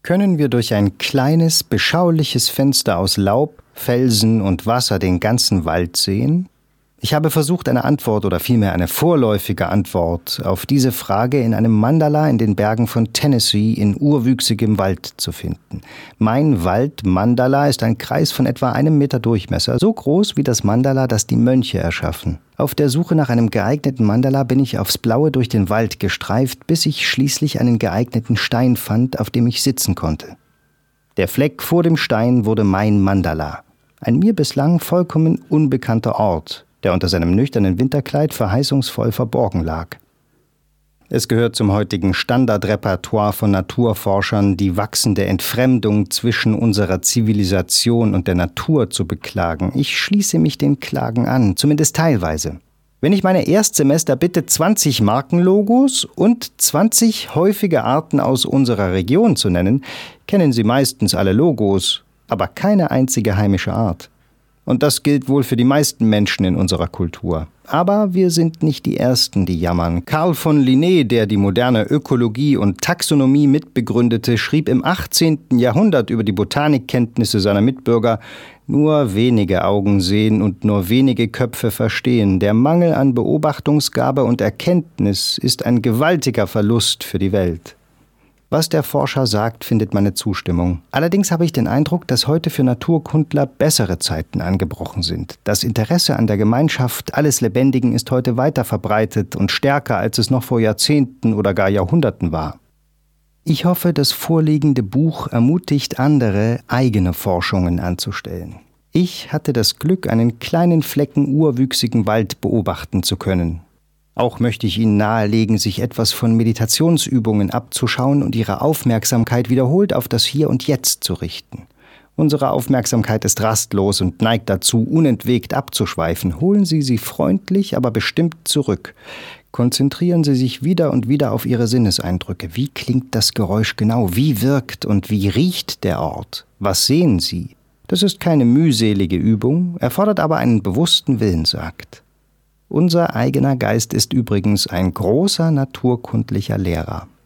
Können wir durch ein kleines, beschauliches Fenster aus Laub, Felsen und Wasser den ganzen Wald sehen? Ich habe versucht, eine Antwort oder vielmehr eine vorläufige Antwort auf diese Frage in einem Mandala in den Bergen von Tennessee in urwüchsigem Wald zu finden. Mein Wald-Mandala ist ein Kreis von etwa 1 Meter Durchmesser, so groß wie das Mandala, das die Mönche erschaffen. Auf der Suche nach einem geeigneten Mandala bin ich aufs Blaue durch den Wald gestreift, bis ich schließlich einen geeigneten Stein fand, auf dem ich sitzen konnte. Der Fleck vor dem Stein wurde mein Mandala, ein mir bislang vollkommen unbekannter Ort, der unter seinem nüchternen Winterkleid verheißungsvoll verborgen lag. Es gehört zum heutigen Standardrepertoire von Naturforschern, die wachsende Entfremdung zwischen unserer Zivilisation und der Natur zu beklagen. Ich schließe mich den Klagen an, zumindest teilweise. Wenn ich meine Erstsemester bitte, 20 Markenlogos und 20 häufige Arten aus unserer Region zu nennen, kennen Sie meistens alle Logos, aber keine einzige heimische Art. Und das gilt wohl für die meisten Menschen in unserer Kultur. Aber wir sind nicht die Ersten, die jammern. Carl von Linné, der die moderne Ökologie und Taxonomie mitbegründete, schrieb im 18. Jahrhundert über die Botanikkenntnisse seiner Mitbürger: Nur wenige Augen sehen und nur wenige Köpfe verstehen. Der Mangel an Beobachtungsgabe und Erkenntnis ist ein gewaltiger Verlust für die Welt. Was der Forscher sagt, findet meine Zustimmung. Allerdings habe ich den Eindruck, dass heute für Naturkundler bessere Zeiten angebrochen sind. Das Interesse an der Gemeinschaft alles Lebendigen ist heute weiter verbreitet und stärker, als es noch vor Jahrzehnten oder gar Jahrhunderten war. Ich hoffe, das vorliegende Buch ermutigt andere, eigene Forschungen anzustellen. Ich hatte das Glück, einen kleinen Flecken urwüchsigen Wald beobachten zu können. Auch möchte ich Ihnen nahelegen, sich etwas von Meditationsübungen abzuschauen und Ihre Aufmerksamkeit wiederholt auf das Hier und Jetzt zu richten. Unsere Aufmerksamkeit ist rastlos und neigt dazu, unentwegt abzuschweifen. Holen Sie sie freundlich, aber bestimmt zurück. Konzentrieren Sie sich wieder und wieder auf Ihre Sinneseindrücke. Wie klingt das Geräusch genau? Wie wirkt und wie riecht der Ort? Was sehen Sie? Das ist keine mühselige Übung, erfordert aber einen bewussten Willensakt. Unser eigener Geist ist übrigens ein großer naturkundlicher Lehrer.